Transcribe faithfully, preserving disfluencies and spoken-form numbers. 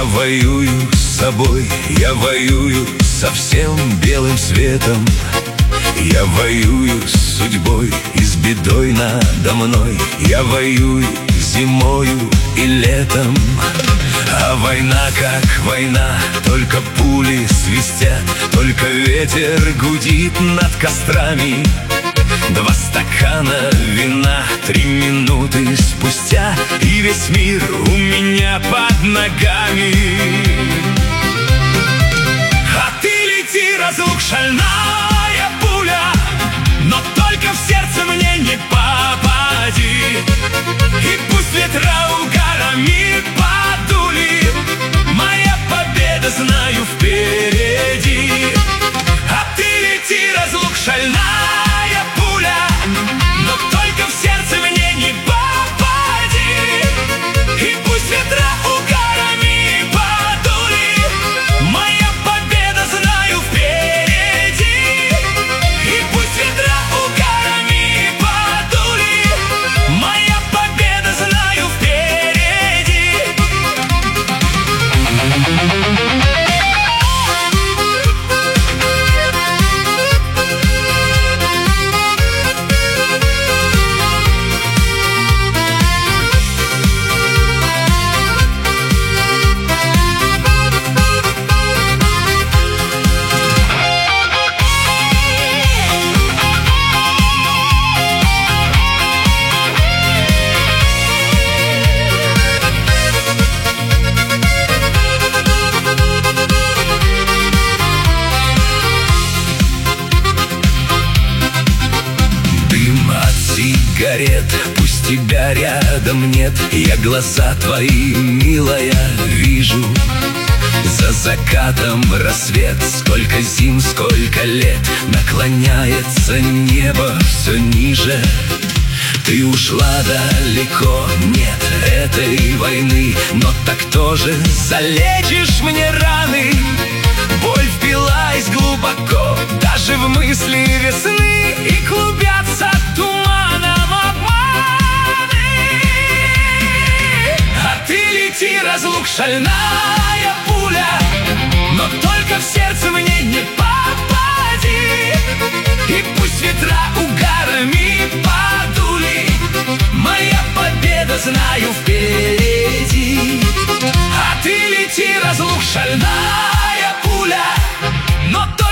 воюю с собой, я воюю со всем белым светом. Я воюю с судьбой и с бедой надо мной. Я воюю зимою и летом. А война как война, только пули свистят, только ветер гудит над кострами. Два стакана вина, три минуты спустя, и весь мир у меня под ногами. А ты лети, разлук, шальная пуля, но только в сердце мне не попади. И пусть ветра угарами подули, моя победа, знаю, впереди. А ты лети, разлук, шальная пуля, но только в сердце мне не попади. И пусть ветра угарами подули, моя победа, знаю, впереди. И пусть ветра угарами подули, моя победа, знаю, впереди. Сигарет, пусть тебя рядом нет, я глаза твои, милая, вижу. За закатом рассвет, сколько зим, сколько лет, наклоняется небо все ниже. Ты ушла далеко, нет этой войны, но так тоже залечишь мне раны. Боль впилась глубоко, даже в мысли весны, и клубятся туманом обманы. А ты лети, разлук, шальная пуля, но только в сердце мне не попади. И пусть ветра угарами подули, моя победа, знаю, впереди. А ты лети, разлук, шальная пуля, но только